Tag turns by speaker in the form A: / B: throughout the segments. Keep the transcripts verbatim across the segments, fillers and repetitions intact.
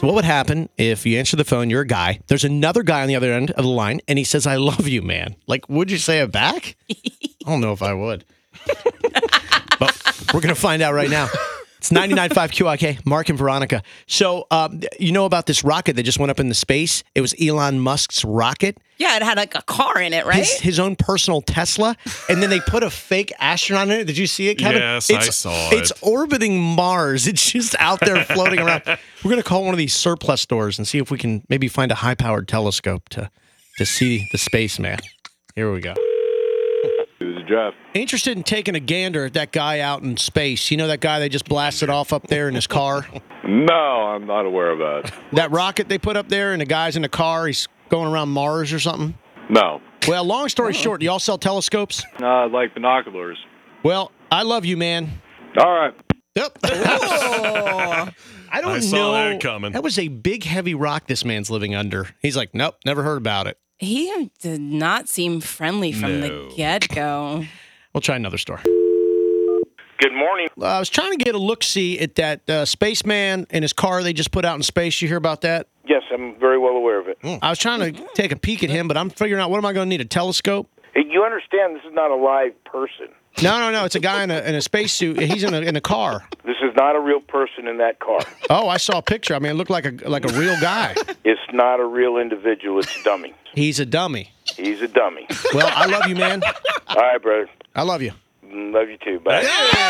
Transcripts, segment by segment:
A: What would happen if you answer the phone, you're a guy, there's another guy on the other end of the line, and he says, I love you, man. Like, would you say it back? I don't know if I would. But we're going to find out right now. It's ninety-nine point five Q I K, Mark and Veronica. So, um, you know about this rocket that just went up into space? It was Elon Musk's rocket.
B: Yeah, it had like a car in it, right?
A: His, his own personal Tesla. And then they put a fake astronaut in it. Did you see it, Kevin?
C: Yes,
A: it's,
C: I saw
A: It's
C: it.
A: orbiting Mars. It's just out there floating around. We're going to call one of these surplus stores and see if we can maybe find a high-powered telescope to, to see the spaceman. Here we go.
D: This is Jeff.
A: Interested in taking a gander at that guy out in space. You know that guy they just blasted off up there in his car?
D: No, I'm not aware of that.
A: That rocket they put up there and the guy's in the car, he's going around Mars or something?
D: No.
A: Well, long story short, do y'all sell telescopes?
D: Uh, like binoculars.
A: Well, I love you, man.
D: All right.
A: Yep.
B: Oh.
A: I don't
C: I saw
A: know.
C: that coming.
A: That was a big, heavy rock this man's living under. He's like, nope, never heard about it.
B: He did not seem friendly from
C: No.
B: the get-go.
A: We'll try another store.
E: Good morning.
A: Uh, I was trying to get a look-see at that uh, spaceman in his car they just put out in space. You hear about that?
E: Yes, I'm very well aware of it.
A: I was trying to take a peek at him, but I'm figuring out, what am I going to need, a telescope?
E: Hey, you understand this is not a live person.
A: No, no, no. It's a guy in a, in a spacesuit. He's in a, in a car.
E: This is not a real person in that car.
A: Oh, I saw a picture. I mean, it looked like a like a real guy.
E: It's not a real individual. It's a dummy.
A: He's a dummy.
E: He's a dummy.
A: Well, I love you, man.
E: All right, brother.
A: I love you.
E: Love you too. Bye.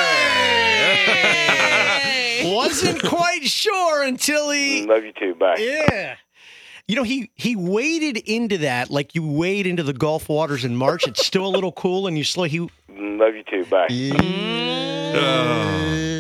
A: Wasn't quite sure until he...
E: Love you too. Bye.
A: Yeah. You know, he, he waded into that like you wade into the Gulf waters in March. It's still a little cool, and you slow... He,
E: Love you too. Bye.
C: Oh.